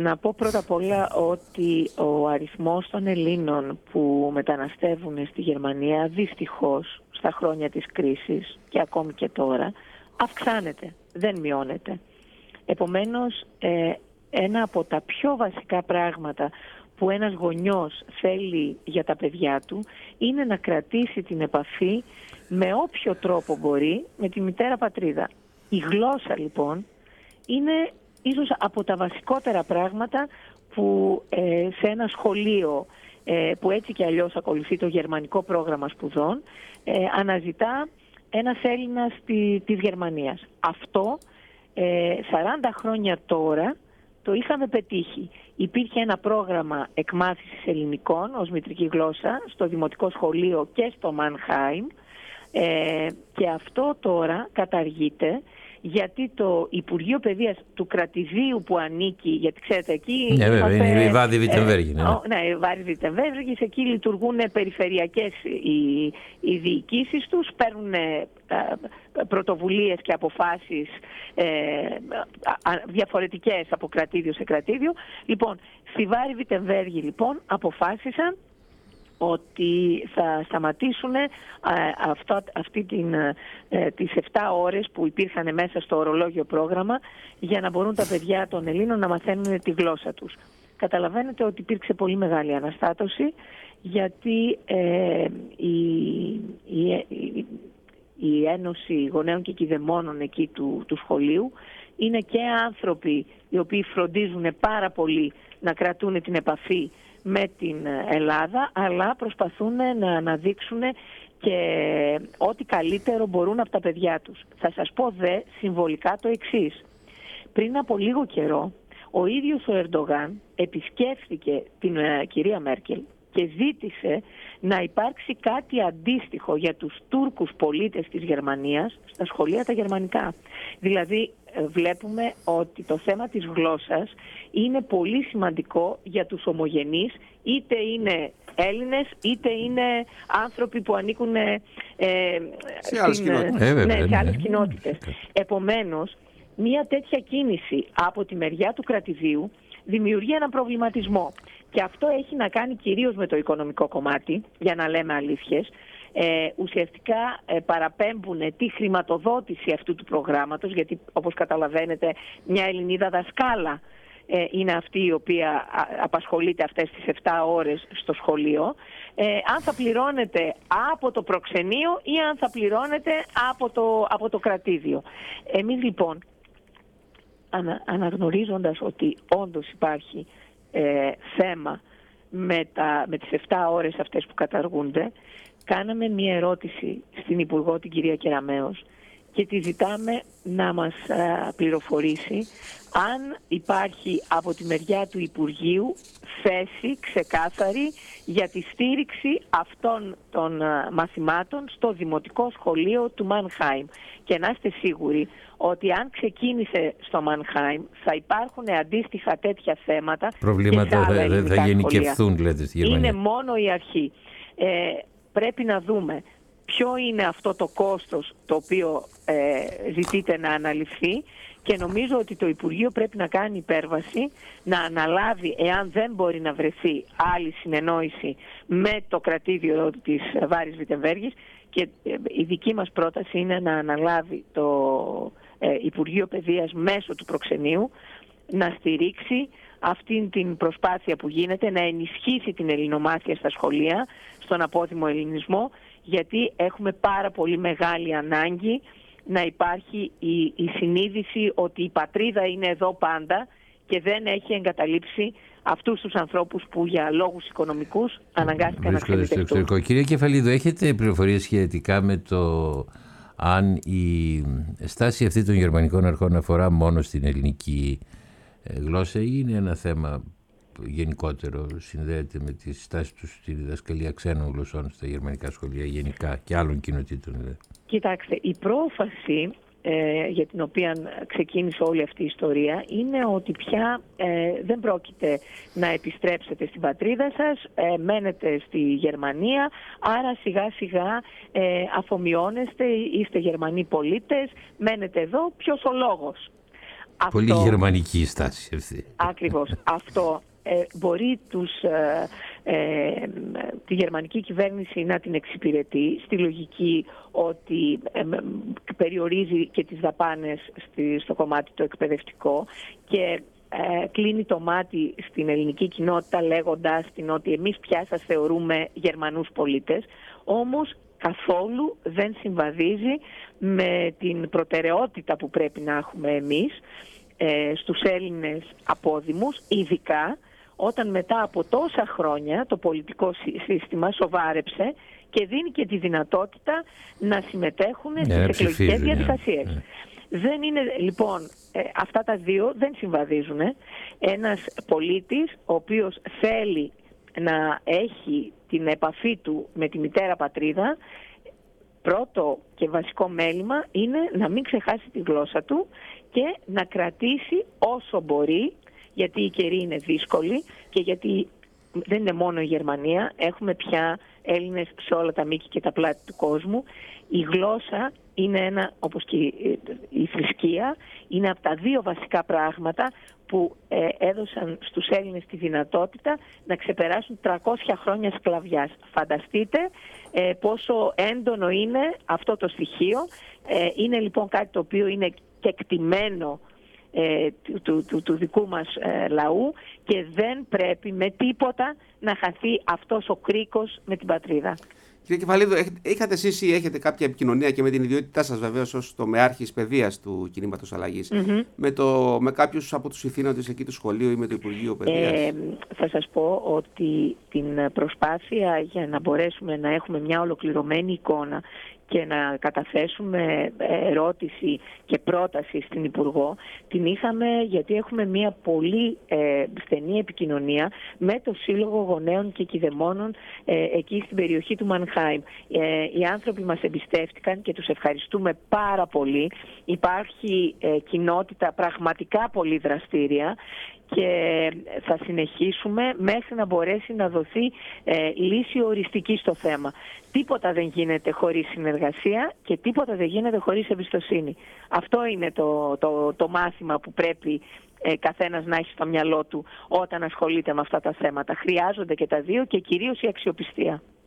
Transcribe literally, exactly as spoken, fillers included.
να πω πρώτα απ' όλα ότι ο αριθμός των Ελλήνων που μεταναστεύουν στη Γερμανία δυστυχώς στα χρόνια της κρίσης και ακόμη και τώρα αυξάνεται, δεν μειώνεται. Επομένως, ε, ένα από τα πιο βασικά πράγματα που ένας γονιός θέλει για τα παιδιά του είναι να κρατήσει την επαφή με όποιο τρόπο μπορεί με τη μητέρα πατρίδα. Η γλώσσα λοιπόν είναι ίσως από τα βασικότερα πράγματα που ε, σε ένα σχολείο ε, που έτσι και αλλιώς ακολουθεί το γερμανικό πρόγραμμα σπουδών ε, αναζητά ένας Έλληνας τη, της Γερμανίας. Αυτό ε, σαράντα χρόνια τώρα το είχαμε πετύχει. Υπήρχε ένα πρόγραμμα εκμάθησης ελληνικών ως μητρική γλώσσα στο Δημοτικό Σχολείο και στο Μανχάιμ ε, και αυτό τώρα καταργείται γιατί το Υπουργείο Παιδείας του κρατηδίου που ανήκει, γιατί ξέρετε εκεί... Ναι, βέβαια, είναι η Βάδη Βιτεμβέργη. Ναι, ναι, η Βάδη Βιτεμβέργη, εκεί λειτουργούν περιφερειακές οι, οι διοικήσεις τους, παίρνουν ε, πρωτοβουλίες και αποφάσεις ε, διαφορετικές από κρατήδιο σε κρατήδιο. Λοιπόν, στη Βάδη Βιτεμβέργη λοιπόν αποφάσισαν ότι θα σταματήσουν ε, αυτό, αυτή την, ε, τις επτά ώρες που υπήρχαν μέσα στο ορολόγιο πρόγραμμα για να μπορούν τα παιδιά των Ελλήνων να μαθαίνουν τη γλώσσα τους. Καταλαβαίνετε ότι υπήρξε πολύ μεγάλη αναστάτωση γιατί ε, η, η, η, η Ένωση Γονέων και Κηδεμόνων εκεί του, του σχολείου είναι και άνθρωποι οι οποίοι φροντίζουν πάρα πολύ να κρατούν την επαφή με την Ελλάδα, αλλά προσπαθούν να αναδείξουν και ό,τι καλύτερο μπορούν από τα παιδιά τους. Θα σας πω δε συμβολικά το εξής. Πριν από λίγο καιρό, ο ίδιος ο Ερντογάν επισκέφθηκε την uh, κυρία Μέρκελ και ζήτησε να υπάρξει κάτι αντίστοιχο για τους Τούρκους πολίτες της Γερμανίας στα σχολεία τα γερμανικά. Δηλαδή βλέπουμε ότι το θέμα της γλώσσας είναι πολύ σημαντικό για τους ομογενείς, είτε είναι Έλληνες είτε είναι άνθρωποι που ανήκουν ε, σε άλλες στην, κοινότητες. Ε, ναι, σε άλλες κοινότητες. Επομένως, μια τέτοια κίνηση από τη μεριά του κρατηδίου δημιουργεί έναν προβληματισμό. Και αυτό έχει να κάνει κυρίως με το οικονομικό κομμάτι, για να λέμε αλήθειες. Ε, ουσιαστικά ε, παραπέμπουν τη χρηματοδότηση αυτού του προγράμματος, γιατί όπως καταλαβαίνετε μια Ελληνίδα δασκάλα ε, είναι αυτή η οποία απασχολείται αυτές τις επτά ώρες στο σχολείο, ε, αν θα πληρώνεται από το προξενείο ή αν θα πληρώνεται από το, από το κρατήδιο. Εμείς λοιπόν ανα, αναγνωρίζοντας ότι όντως υπάρχει ε, θέμα με, τα, με τις επτά ώρες αυτές που καταργούνται, κάναμε μία ερώτηση στην Υπουργό, την κυρία Κεραμέως, και τη ζητάμε να μας α, πληροφορήσει αν υπάρχει από τη μεριά του Υπουργείου θέση ξεκάθαρη για τη στήριξη αυτών των α, μαθημάτων στο Δημοτικό Σχολείο του Μανχάιμ. Και να είστε σίγουροι ότι αν ξεκίνησε στο Μανχάιμ θα υπάρχουν αντίστοιχα τέτοια θέματα. Προβλήματα δεν θα γενικευθούν, λέτε, στη Γερμανία. Είναι μόνο η αρχή. Ε, πρέπει να δούμε ποιο είναι αυτό το κόστος το οποίο ε, ζητείτε να αναλυφθεί, και νομίζω ότι το Υπουργείο πρέπει να κάνει υπέρβαση, να αναλάβει, εάν δεν μπορεί να βρεθεί άλλη συνεννόηση με το κρατήδιο της Βάρης Βιτεμβέργης, και ε, η δική μας πρόταση είναι να αναλάβει το ε, Υπουργείο Παιδείας μέσω του προξενείου να στηρίξει αυτήν την προσπάθεια που γίνεται, να ενισχύσει την ελληνομάθεια στα σχολεία, στον απόδημο ελληνισμό, γιατί έχουμε πάρα πολύ μεγάλη ανάγκη να υπάρχει η, η συνείδηση ότι η πατρίδα είναι εδώ πάντα και δεν έχει εγκαταλείψει αυτούς τους ανθρώπους που για λόγους οικονομικούς αναγκάστηκαν να ξενιτευτούν. Κυρία Κεφαλίδου, έχετε πληροφορίες σχετικά με το αν η στάση αυτή των γερμανικών αρχών αφορά μόνο στην ελληνική γλώσσα ή είναι ένα θέμα γενικότερο, συνδέεται με τη στάση τους στη διδασκαλία ξένων γλωσσών στα γερμανικά σχολεία γενικά και άλλων κοινοτήτων? Δηλαδή. Κοιτάξτε, η πρόφαση ε, για την οποία ξεκίνησε όλη αυτή η ιστορία είναι ότι πια ε, δεν πρόκειται να επιστρέψετε στην πατρίδα σας, ε, μένετε στη Γερμανία, άρα σιγά σιγά ε, αφομοιώνεστε, είστε Γερμανοί πολίτες, μένετε εδώ, ποιος ο λόγος? Πολύ αυτό, γερμανική στάση αυτή. Ακριβώς. Αυτό ε, μπορεί τους, ε, ε, τη γερμανική κυβέρνηση να την εξυπηρετεί στη λογική ότι ε, περιορίζει και τις δαπάνες στη, στο κομμάτι το εκπαιδευτικό και ε, κλείνει το μάτι στην ελληνική κοινότητα λέγοντας την ότι εμείς πια σας θεωρούμε Γερμανούς πολίτες, όμως καθόλου δεν συμβαδίζει με την προτεραιότητα που πρέπει να έχουμε εμείς ε, στους Έλληνες απόδημους, ειδικά όταν μετά από τόσα χρόνια το πολιτικό σύστημα σοβάρεψε και δίνει και τη δυνατότητα να συμμετέχουν ναι, στις εκλογικές διαδικασίες. Ναι. Δεν είναι, λοιπόν, ε, αυτά τα δύο δεν συμβαδίζουν. Ένας πολίτης ο οποίος θέλει να έχει την επαφή του με τη μητέρα πατρίδα, πρώτο και βασικό μέλημα είναι να μην ξεχάσει τη γλώσσα του και να κρατήσει όσο μπορεί, γιατί η καιρή είναι δύσκολη και γιατί δεν είναι μόνο η Γερμανία, έχουμε πια Έλληνες σε όλα τα μήκη και τα πλάτη του κόσμου. Η γλώσσα είναι ένα, όπως και η θρησκεία, είναι από τα δύο βασικά πράγματα που ε, έδωσαν στους Έλληνες τη δυνατότητα να ξεπεράσουν τριακόσια χρόνια σκλαβιάς. Φανταστείτε ε, πόσο έντονο είναι αυτό το στοιχείο. Ε, είναι λοιπόν κάτι το οποίο είναι κεκτημένο ε, του, του, του, του δικού μας ε, λαού και δεν πρέπει με τίποτα να χαθεί αυτός ο κρίκος με την πατρίδα. Κύριε Κεφαλίδου, είχατε εσείς ή έχετε κάποια επικοινωνία και με την ιδιότητά σας βεβαίως ως τομεάρχης παιδείας του κινήματος αλλαγής mm-hmm. με, το, με κάποιους από τους ηθήνοντες εκεί του σχολείου ή με το Υπουργείο Παιδείας? Ε, θα σας πω ότι την προσπάθεια για να μπορέσουμε να έχουμε μια ολοκληρωμένη εικόνα και να καταθέσουμε ερώτηση και πρόταση στην Υπουργό, την είχαμε γιατί έχουμε μια πολύ ε, στενή επικοινωνία με το Σύλλογο Γονέων και Κηδεμόνων ε, εκεί στην περιοχή του Μανχάιμ. Ε, οι άνθρωποι μας εμπιστεύτηκαν και τους ευχαριστούμε πάρα πολύ. Υπάρχει ε, κοινότητα πραγματικά πολύ δραστήρια και θα συνεχίσουμε μέχρι να μπορέσει να δοθεί ε, λύση οριστική στο θέμα. Τίποτα δεν γίνεται χωρίς συνεργασία και τίποτα δεν γίνεται χωρίς εμπιστοσύνη. Αυτό είναι το, το, το μάθημα που πρέπει ε, καθένας να έχει στο μυαλό του όταν ασχολείται με αυτά τα θέματα. Χρειάζονται και τα δύο και κυρίως η αξιοπιστία.